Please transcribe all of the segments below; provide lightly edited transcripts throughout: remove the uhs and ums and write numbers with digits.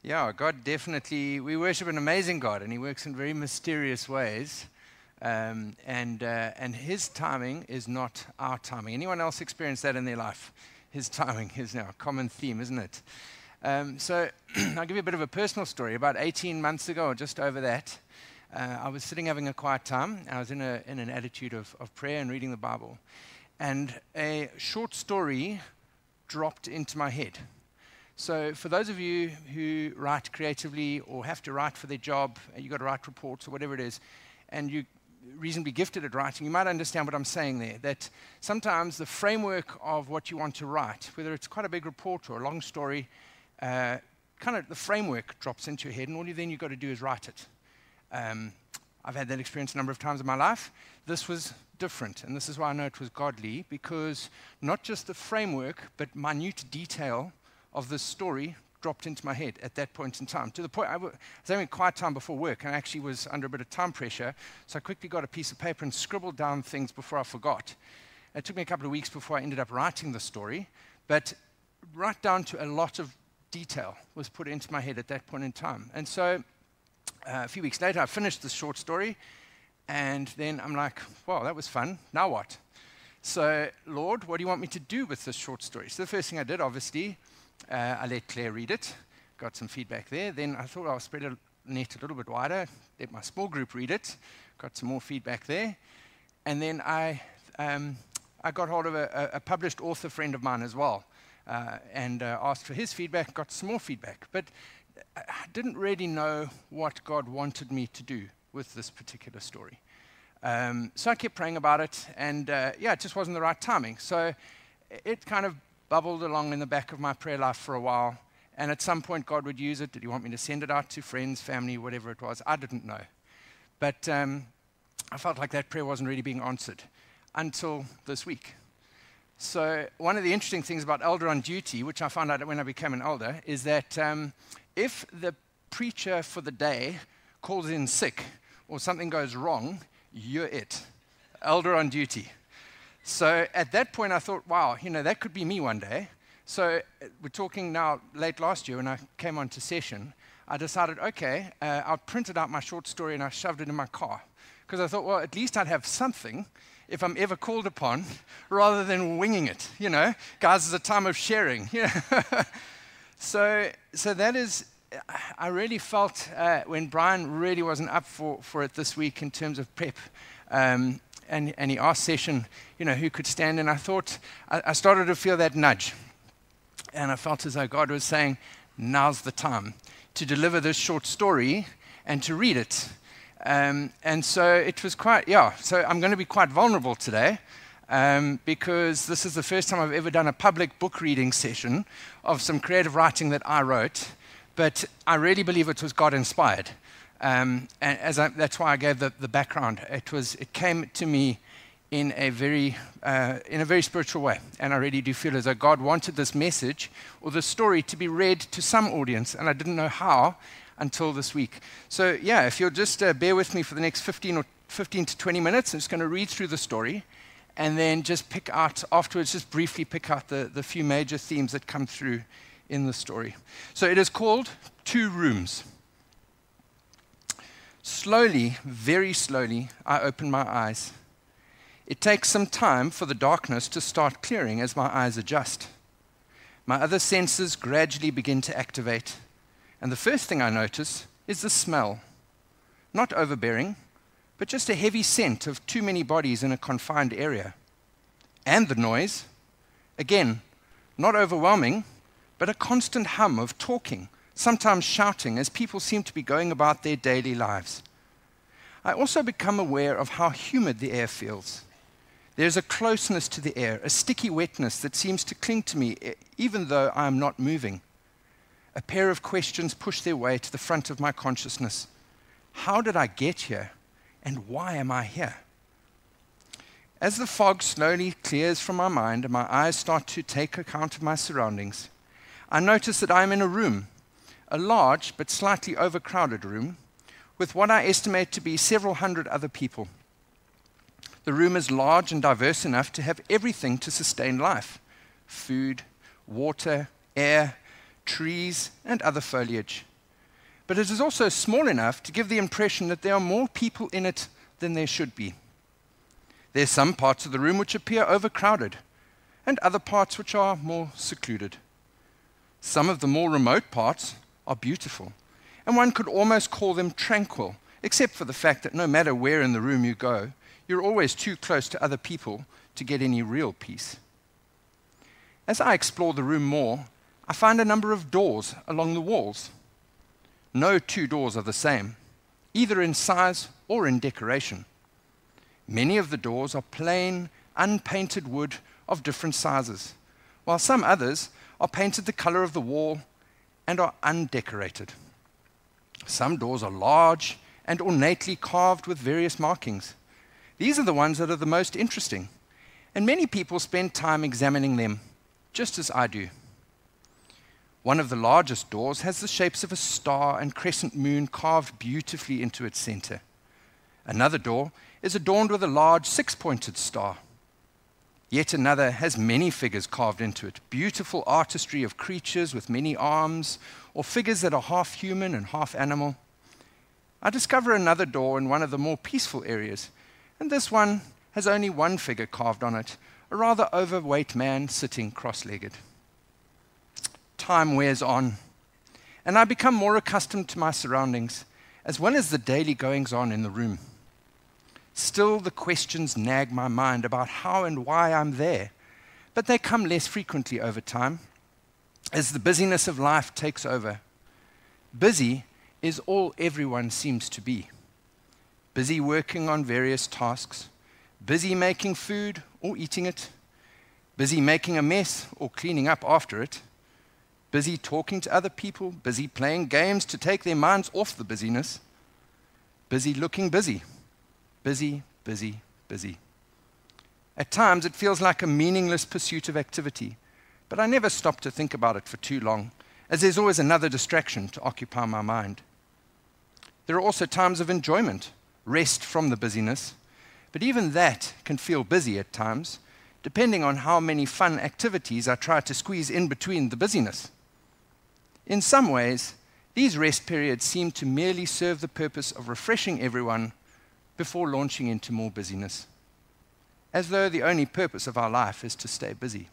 Yeah, God definitely, we worship an amazing God, and He works in very mysterious ways. And His timing is not our timing. Anyone else experience that in their life? His timing is now a common theme, isn't it? So I'll give you a bit of a personal story. About 18 months ago, or just over that, I was sitting having a quiet time. I was in an attitude of prayer and reading the Bible. And a short story dropped into my head. So for those of you who write creatively or have to write for their job, you've got to write reports or whatever it is, and you're reasonably gifted at writing, you might understand what I'm saying there, that sometimes the framework of what you want to write, whether it's quite a big report or a long story, kind of the framework drops into your head, and all you've got to do is write it. I've had that experience a number of times in my life. This was different, and this is why I know it was godly, because not just the framework, but minute detail of this story dropped into my head at that point in time. To the point, I was having a quiet time before work, and I actually was under a bit of time pressure, so I quickly got a piece of paper and scribbled down things before I forgot. It took me a couple of weeks before I ended up writing the story, but right down to a lot of detail was put into my head at that point in time. And so a few weeks later, I finished this short story, and then I'm like, wow, that was fun. Now what? So, Lord, what do you want me to do with this short story? So the first thing I did, obviously, I let Claire read it, got some feedback there. Then I thought I'll spread the net a little bit wider, let my small group read it, got some more feedback there. And then I got hold of a published author friend of mine as well, and asked for his feedback, got some more feedback. But I didn't really know what God wanted me to do with this particular story. So I kept praying about it, and it just wasn't the right timing. So it kind of bubbled along in the back of my prayer life for a while, and at some point God would use it. Did He want me to send it out to friends, family, whatever it was? I didn't know. But I felt like that prayer wasn't really being answered until this week. So one of the interesting things about elder on duty, which I found out when I became an elder, is that if the preacher for the day calls in sick or something goes wrong, you're it. Elder on duty. So at that point, I thought, wow, that could be me one day. So we're talking now late last year when I came on to session, I decided, okay, I printed out my short story and I shoved it in my car. Because I thought, well, at least I'd have something if I'm ever called upon, rather than winging it. Guys, it's a time of sharing. So that is, I really felt when Brian really wasn't up for it this week in terms of prep, and he asked session, who could stand, and I thought, I started to feel that nudge, and I felt as though God was saying, now's the time to deliver this short story and to read it. And so it was so I'm going to be quite vulnerable today, because this is the first time I've ever done a public book reading session of some creative writing that I wrote, but I really believe it was God-inspired. And that's why I gave the background. It came to me in a very spiritual way, and I really do feel as though God wanted this message or this story to be read to some audience, and I didn't know how until this week. So if you'll just bear with me for the next 15 to 20 minutes, I'm just going to read through the story, and then just pick out afterwards, just briefly pick out the few major themes that come through in the story. So it is called Two Rooms. Slowly, very slowly, I open my eyes. It takes some time for the darkness to start clearing as my eyes adjust. My other senses gradually begin to activate, and the first thing I notice is the smell. Not overbearing, but just a heavy scent of too many bodies in a confined area. And the noise, again, not overwhelming, but a constant hum of talking, sometimes shouting, as people seem to be going about their daily lives. I also become aware of how humid the air feels. There's a closeness to the air, a sticky wetness that seems to cling to me even though I am not moving. A pair of questions push their way to the front of my consciousness. How did I get here, and why am I here? As the fog slowly clears from my mind and my eyes start to take account of my surroundings, I notice that I am in a room, a large but slightly overcrowded room, with what I estimate to be several hundred other people. The room is large and diverse enough to have everything to sustain life: food, water, air, trees, and other foliage. but it is also small enough to give the impression that there are more people in it than there should be. There are some parts of the room which appear overcrowded, and other parts which are more secluded. Some of the more remote parts are beautiful, and one could almost call them tranquil, except for the fact that no matter where in the room you go, you're always too close to other people to get any real peace. As I explore the room more, I find a number of doors along the walls. No two doors are the same, either in size or in decoration. Many of the doors are plain, unpainted wood of different sizes, while some others are painted the color of the wall and are undecorated. Some doors are large and ornately carved with various markings. These are the ones that are the most interesting, and many people spend time examining them, just as I do. One of the largest doors has the shapes of a star and crescent moon carved beautifully into its center. Another door is adorned with a large six-pointed star. Yet another has many figures carved into it, beautiful artistry of creatures with many arms, or figures that are half human and half animal. I discover another door in one of the more peaceful areas, and this one has only one figure carved on it, a rather overweight man sitting cross-legged. Time wears on, and I become more accustomed to my surroundings, as well as the daily goings-on in the room. Still, the questions nag my mind about how and why I'm there, but they come less frequently over time, as the busyness of life takes over. Busy is all everyone seems to be. Busy working on various tasks, busy making food or eating it, busy making a mess or cleaning up after it, busy talking to other people, busy playing games to take their minds off the busyness, busy looking busy. Busy, busy, busy. At times, it feels like a meaningless pursuit of activity, but I never stop to think about it for too long, as there's always another distraction to occupy my mind. There are also times of enjoyment, rest from the busyness, but even that can feel busy at times, depending on how many fun activities I try to squeeze in between the busyness. In some ways, these rest periods seem to merely serve the purpose of refreshing everyone before launching into more busyness, as though the only purpose of our life is to stay busy.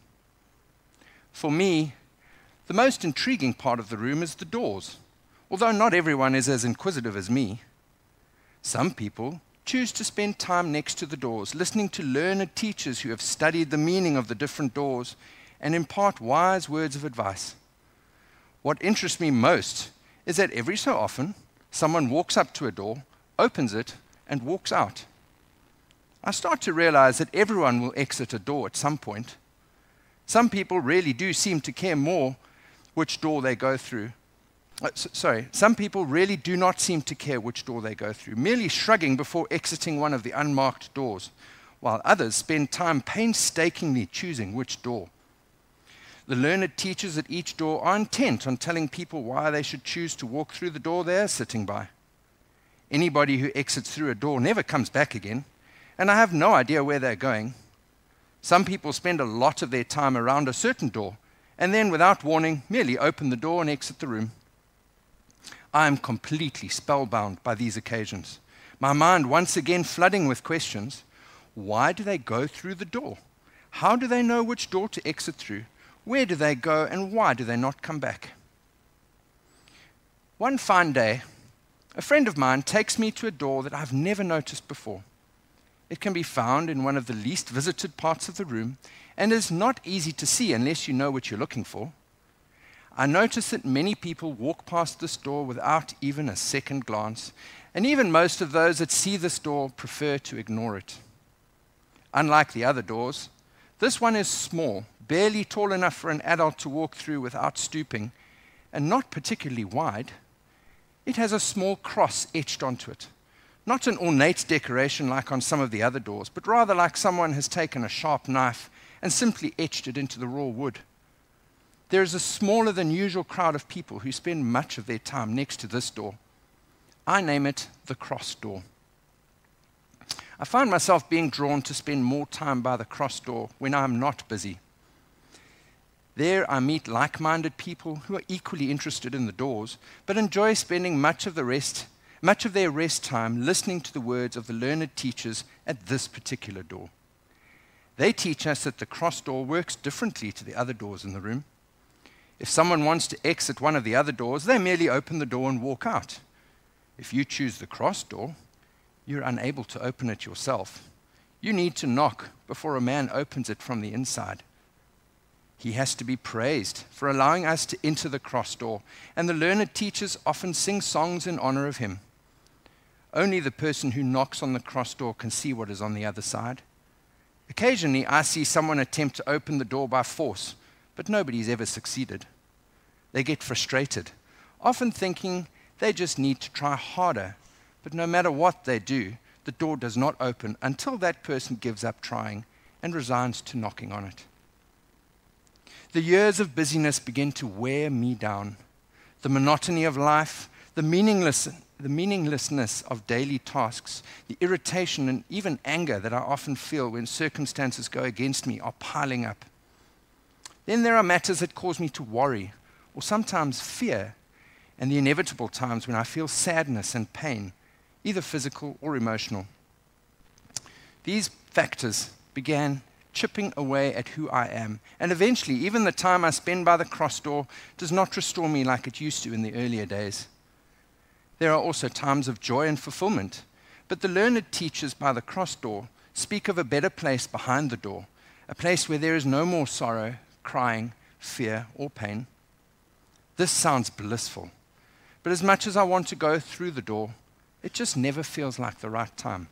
For me, the most intriguing part of the room is the doors, although not everyone is as inquisitive as me. Some people choose to spend time next to the doors, listening to learned teachers who have studied the meaning of the different doors and impart wise words of advice. What interests me most is that every so often, someone walks up to a door, opens it, and walks out. I start to realize that everyone will exit a door at some point. Some people really do seem to care more which door they go through. Some people really do not seem to care which door they go through, merely shrugging before exiting one of the unmarked doors, while others spend time painstakingly choosing which door. The learned teachers at each door are intent on telling people why they should choose to walk through the door they are sitting by. Anybody who exits through a door never comes back again, and I have no idea where they're going. Some people spend a lot of their time around a certain door, and then, without warning, merely open the door and exit the room. I am completely spellbound by these occasions, my mind once again flooding with questions. Why do they go through the door? How do they know which door to exit through? Where do they go, and why do they not come back? One fine day, a friend of mine takes me to a door that I've never noticed before. It can be found in one of the least visited parts of the room and is not easy to see unless you know what you're looking for. I notice that many people walk past this door without even a second glance, and even most of those that see this door prefer to ignore it. Unlike the other doors, this one is small, barely tall enough for an adult to walk through without stooping, and not particularly wide. It has a small cross etched onto it. Not an ornate decoration like on some of the other doors, but rather like someone has taken a sharp knife and simply etched it into the raw wood. There is a smaller than usual crowd of people who spend much of their time next to this door. I name it the cross door. I find myself being drawn to spend more time by the cross door when I am not busy. There I meet like-minded people who are equally interested in the doors, but enjoy spending much of their rest time listening to the words of the learned teachers at this particular door. They teach us that the cross door works differently to the other doors in the room. If someone wants to exit one of the other doors, they merely open the door and walk out. If you choose the cross door, you're unable to open it yourself. You need to knock before a man opens it from the inside. He has to be praised for allowing us to enter the cross door, and the learned teachers often sing songs in honor of him. Only the person who knocks on the cross door can see what is on the other side. Occasionally, I see someone attempt to open the door by force, but nobody's ever succeeded. They get frustrated, often thinking they just need to try harder, but no matter what they do, the door does not open until that person gives up trying and resigns to knocking on it. The years of busyness begin to wear me down. The monotony of life, the meaninglessness of daily tasks, the irritation and even anger that I often feel when circumstances go against me are piling up. Then there are matters that cause me to worry, or sometimes fear, and the inevitable times when I feel sadness and pain, either physical or emotional. These factors began chipping away at who I am, and eventually even the time I spend by the cross door does not restore me like it used to in the earlier days. There are also times of joy and fulfillment, but the learned teachers by the cross door speak of a better place behind the door, a place where there is no more sorrow, crying, fear, or pain. This sounds blissful, but as much as I want to go through the door, it just never feels like the right time.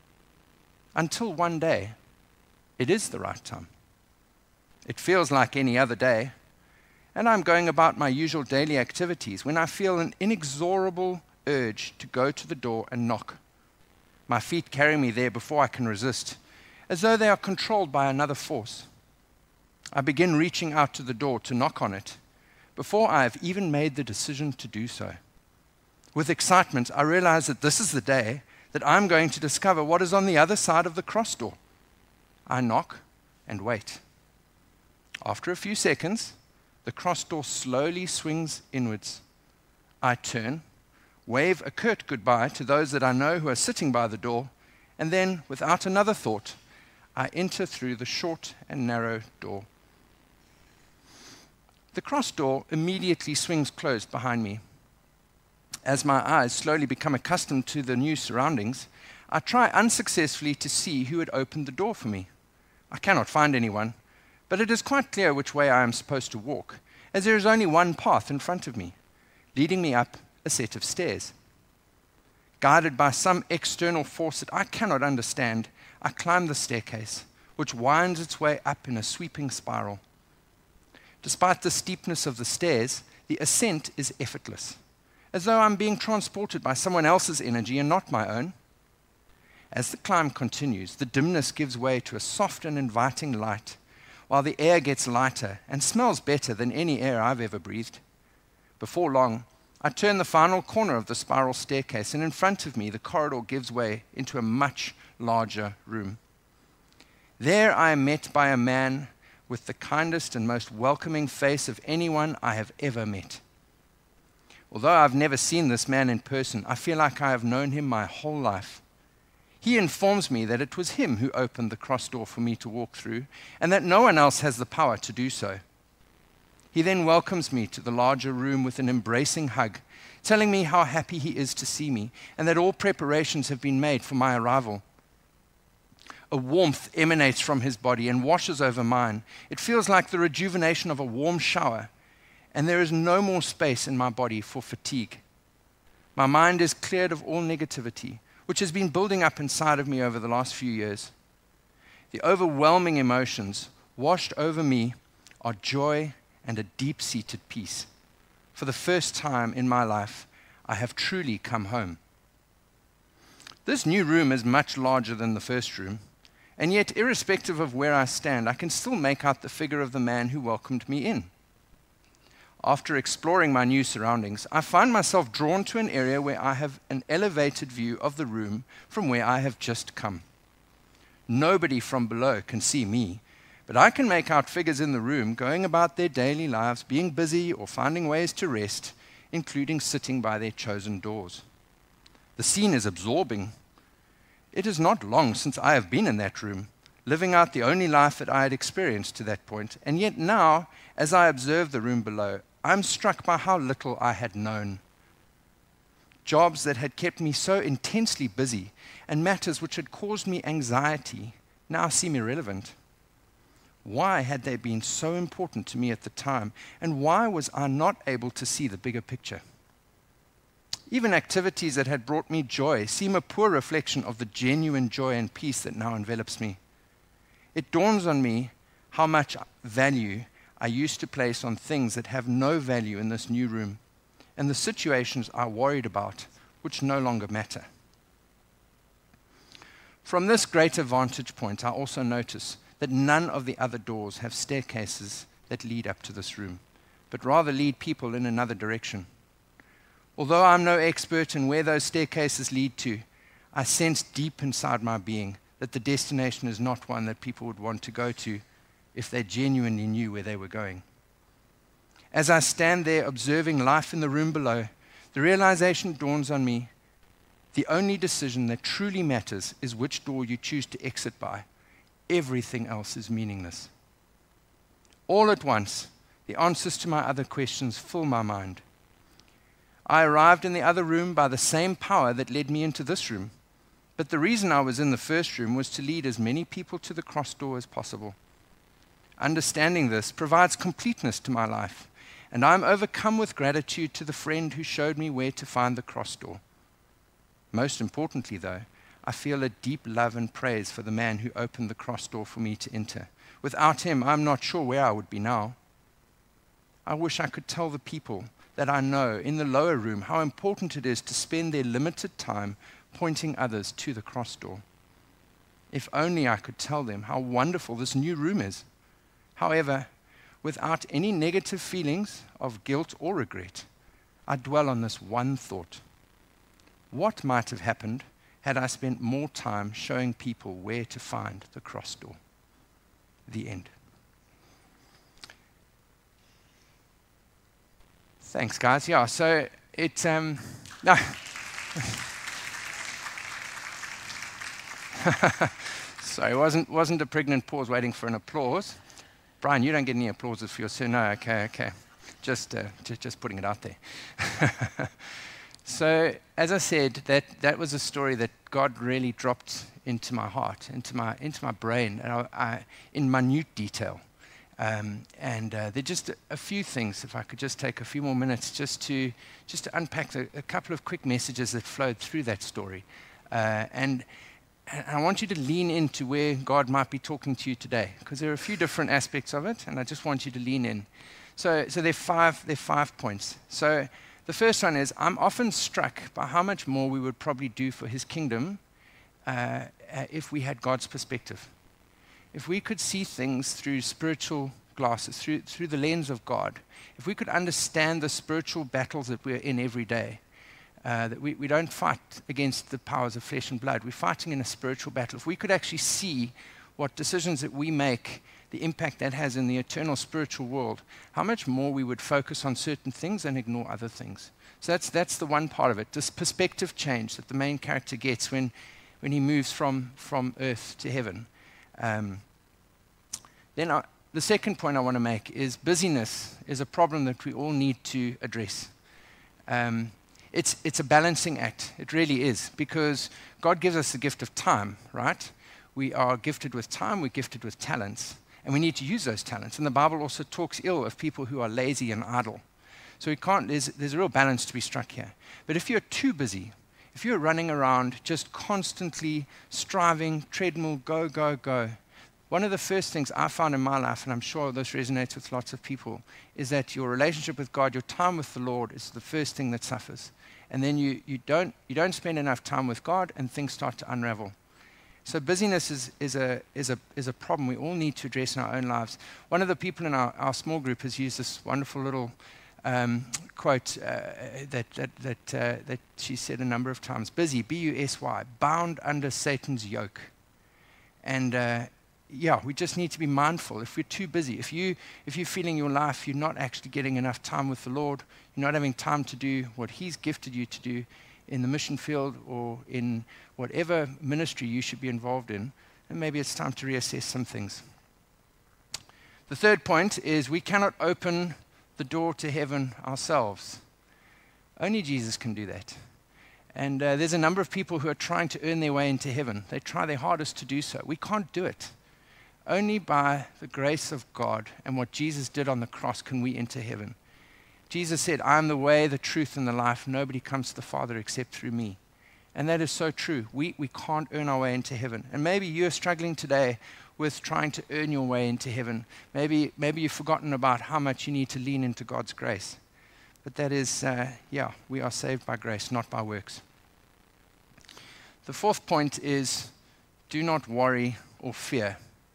Until one day, it is the right time. It feels like any other day, and I'm going about my usual daily activities when I feel an inexorable urge to go to the door and knock. My feet carry me there before I can resist, as though they are controlled by another force. I begin reaching out to the door to knock on it, before I have even made the decision to do so. With excitement, I realize that this is the day that I'm going to discover what is on the other side of the cross door. I knock and wait. After a few seconds, the cross door slowly swings inwards. I turn, wave a curt goodbye to those that I know who are sitting by the door, and then, without another thought, I enter through the short and narrow door. The cross door immediately swings closed behind me. As my eyes slowly become accustomed to the new surroundings, I try unsuccessfully to see who had opened the door for me. I cannot find anyone, but it is quite clear which way I am supposed to walk, as there is only one path in front of me, leading me up a set of stairs. Guided by some external force that I cannot understand, I climb the staircase, which winds its way up in a sweeping spiral. Despite the steepness of the stairs, the ascent is effortless, as though I'm being transported by someone else's energy and not my own. As the climb continues, the dimness gives way to a soft and inviting light, while the air gets lighter and smells better than any air I've ever breathed. Before long, I turn the final corner of the spiral staircase, and in front of me, the corridor gives way into a much larger room. There I am met by a man with the kindest and most welcoming face of anyone I have ever met. Although I've never seen this man in person, I feel like I have known him my whole life. He informs me that it was him who opened the cross door for me to walk through, and that no one else has the power to do so. He then welcomes me to the larger room with an embracing hug, telling me how happy he is to see me, and that all preparations have been made for my arrival. A warmth emanates from his body and washes over mine. It feels like the rejuvenation of a warm shower, and there is no more space in my body for fatigue. My mind is cleared of all negativity, which has been building up inside of me over the last few years. The overwhelming emotions washed over me are joy and a deep-seated peace. For the first time in my life, I have truly come home. This new room is much larger than the first room, and yet, irrespective of where I stand, I can still make out the figure of the man who welcomed me in. After exploring my new surroundings, I find myself drawn to an area where I have an elevated view of the room from where I have just come. Nobody from below can see me, But I can make out figures in the room going about their daily lives, being busy or finding ways to rest, including sitting by their chosen doors. The scene is absorbing. It is not long since I have been in that room, living out the only life that I had experienced to that point, and yet now, as I observe the room below, I'm struck by how little I had known. Jobs that had kept me so intensely busy and matters which had caused me anxiety now seem irrelevant. Why had they been so important to me at the time, and why was I not able to see the bigger picture? Even activities that had brought me joy seem a poor reflection of the genuine joy and peace that now envelops me. It dawns on me how much value I used to place on things that have no value in this new room, and the situations I worried about which no longer matter. From this greater vantage point, I also notice that none of the other doors have staircases that lead up to this room, but rather lead people in another direction. Although I'm no expert in where those staircases lead to, I sense deep inside my being that the destination is not one that people would want to go to if they genuinely knew where they were going. As I stand there observing life in the room below, the realization dawns on me: the only decision that truly matters is which door you choose to exit by. Everything else is meaningless. All at once, the answers to my other questions fill my mind. I arrived in the other room by the same power that led me into this room, but the reason I was in the first room was to lead as many people to the cross door as possible. Understanding this provides completeness to my life, and I'm overcome with gratitude to the friend who showed me where to find the cross door. Most importantly, though, I feel a deep love and praise for the man who opened the cross door for me to enter. Without him, I'm not sure where I would be now. I wish I could tell the people that I know in the lower room how important it is to spend their limited time pointing others to the cross door. If only I could tell them how wonderful this new room is. However, without any negative feelings of guilt or regret, I dwell on this one thought: what might have happened had I spent more time showing people where to find the cross door? The end. Thanks, guys. Yeah, so it, no. Sorry, it wasn't a pregnant pause waiting for an applause. Brian, you don't get any applauses for your sin. No, okay. Just putting it out there. So, as I said, that was a story that God really dropped into my heart, into my brain, and in minute detail. There are just a few things, if I could just take a few more minutes just to unpack a couple of quick messages that flowed through that story. And I want you to lean into where God might be talking to you today, because there are a few different aspects of it, and I just want you to lean in. So there are five points. So the first one is, I'm often struck by how much more we would probably do for his kingdom if we had God's perspective. If we could see things through spiritual glasses, through the lens of God, if we could understand the spiritual battles that we're in every day, that we don't fight against the powers of flesh and blood, we're fighting in a spiritual battle. If we could actually see what decisions that we make, the impact that has in the eternal spiritual world, how much more we would focus on certain things and ignore other things. So that's the one part of it, this perspective change that the main character gets when he moves from earth to heaven. Then the second point I want to make is busyness is a problem that we all need to address. It's a balancing act. It really is, because God gives us the gift of time, right? We are gifted with time, we're gifted with talents, and we need to use those talents. And the Bible also talks ill of people who are lazy and idle. So there's a real balance to be struck here. But if you're too busy, if you're running around just constantly striving, treadmill, go, one of the first things I found in my life, and I'm sure this resonates with lots of people, is that your relationship with God, your time with the Lord, is the first thing that suffers. And then you don't spend enough time with God, and things start to unravel. So busyness is a problem we all need to address in our own lives. One of the people in our small group has used this wonderful little quote that she said a number of times. Busy, B-U-S-Y, bound under Satan's yoke. And we just need to be mindful. If we're too busy, if you're feeling your life, you're not actually getting enough time with the Lord, you're not having time to do what He's gifted you to do in the mission field or in whatever ministry you should be involved in, then maybe it's time to reassess some things. The third point is we cannot open the door to heaven ourselves. Only Jesus can do that. And there's a number of people who are trying to earn their way into heaven. They try their hardest to do so. We can't do it. Only by the grace of God and what Jesus did on the cross can we enter heaven. Jesus said, I am the way, the truth, and the life. Nobody comes to the Father except through me. And that is so true. We can't earn our way into heaven. And maybe you're struggling today with trying to earn your way into heaven. Maybe you've forgotten about how much you need to lean into God's grace. But that is, we are saved by grace, not by works. The fourth point is, do not worry or fear.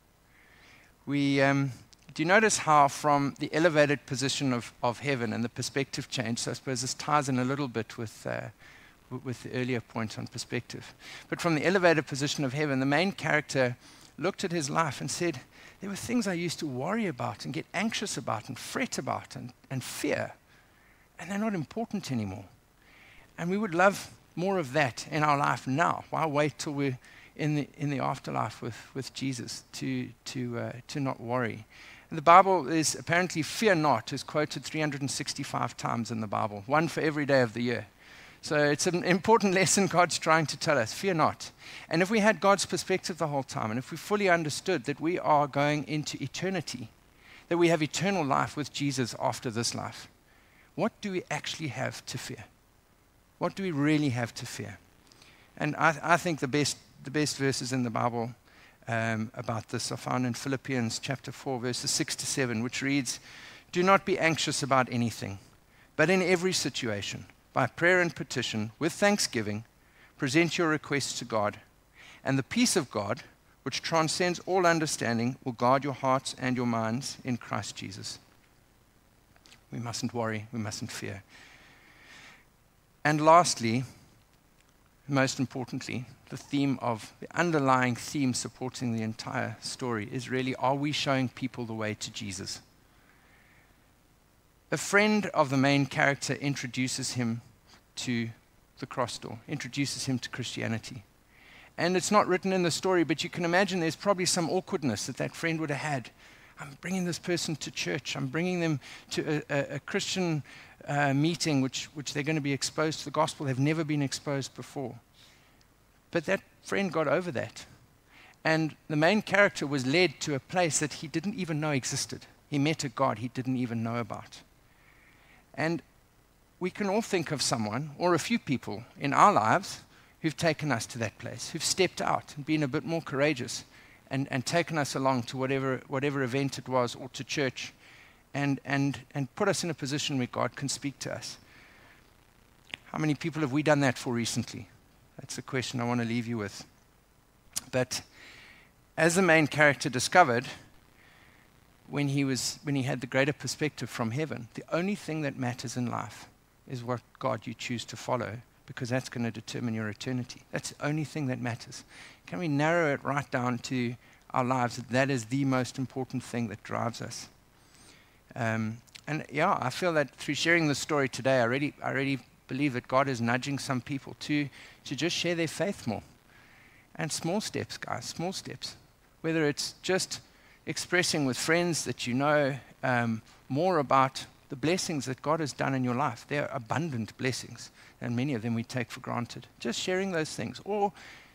Do you notice how from the elevated position of heaven and the perspective change, so I suppose this ties in a little bit with the earlier point on perspective. But from the elevated position of heaven, the main character looked at his life and said, there were things I used to worry about and get anxious about and fret about and fear. And they're not important anymore. And we would love more of that in our life now. Why wait till we're in the afterlife with Jesus to not worry? And the Bible is apparently fear not is quoted 365 times in the Bible, one for every day of the year. So it's an important lesson God's trying to tell us, fear not. And if we had God's perspective the whole time, and if we fully understood that we are going into eternity, that we have eternal life with Jesus after this life, what do we actually have to fear? What do we really have to fear? And I think the best verses in the Bible about this are found in Philippians chapter 4, verses 6 to 7, which reads, do not be anxious about anything, but in every situation, by prayer and petition, with thanksgiving, present your requests to God, and the peace of God, which transcends all understanding, will guard your hearts and your minds in Christ Jesus. We mustn't worry, we mustn't fear. And lastly, most importantly, the underlying theme supporting the entire story is really, are we showing people the way to Jesus? A friend of the main character introduces him to the cross door, introduces him to Christianity. And it's not written in the story, but you can imagine there's probably some awkwardness that friend would have had. I'm bringing this person to church. I'm bringing them to a Christian meeting which they're going to be exposed to the gospel. They've never been exposed before. But that friend got over that. And the main character was led to a place that he didn't even know existed. He met a God he didn't even know about. And we can all think of someone or a few people in our lives who've taken us to that place, who've stepped out and been a bit more courageous and taken us along to whatever event it was or to church and put us in a position where God can speak to us. How many people have we done that for recently? That's a question I want to leave you with. But as the main character discovered, when he had the greater perspective from heaven, the only thing that matters in life is what God you choose to follow, because that's going to determine your eternity. That's the only thing that matters. Can we narrow it right down to our lives? That is the most important thing that drives us. I feel that through sharing this story today, I really believe that God is nudging some people to just share their faith more. And small steps, guys, small steps. Whether it's just expressing with friends that you know more about the blessings that God has done in your life. They are abundant blessings, and many of them we take for granted. Just sharing those things, or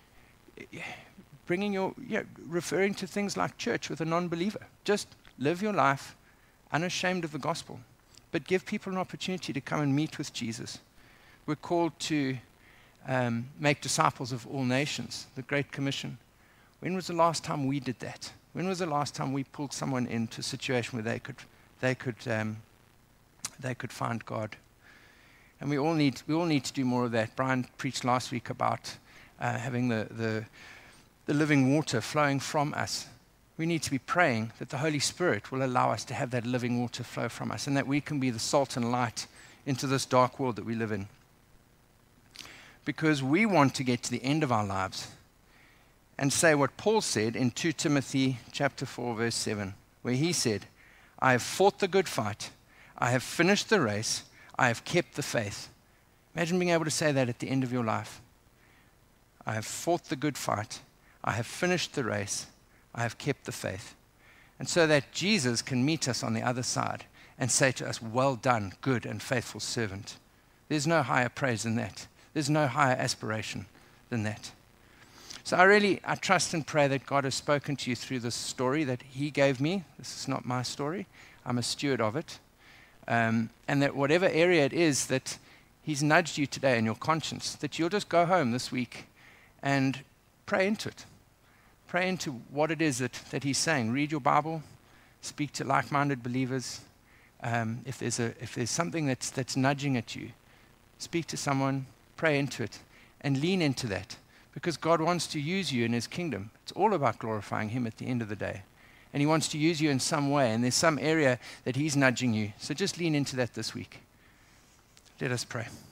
referring to things like church with a non-believer. Just live your life unashamed of the gospel, but give people an opportunity to come and meet with Jesus. We're called to make disciples of all nations, the Great Commission. When was the last time we did that? When was the last time we pulled someone into a situation where they could find God? And we all need to do more of that. Brian preached last week about having the living water flowing from us. We need to be praying that the Holy Spirit will allow us to have that living water flow from us, and that we can be the salt and light into this dark world that we live in. Because we want to get to the end of our lives and say what Paul said in 2 Timothy chapter 4, verse 7, where he said, I have fought the good fight, I have finished the race, I have kept the faith. Imagine being able to say that at the end of your life. I have fought the good fight, I have finished the race, I have kept the faith. And so that Jesus can meet us on the other side and say to us, well done, good and faithful servant. There's no higher praise than that. There's no higher aspiration than that. So I trust and pray that God has spoken to you through this story that he gave me. This is not my story. I'm a steward of it. And that whatever area it is that he's nudged you today in your conscience, that you'll just go home this week and pray into it. Pray into what it is that he's saying. Read your Bible. Speak to like-minded believers. If there's something that's nudging at you, speak to someone, pray into it, and lean into that. Because God wants to use you in his kingdom. It's all about glorifying him at the end of the day. And he wants to use you in some way, and there's some area that he's nudging you. So just lean into that this week. Let us pray.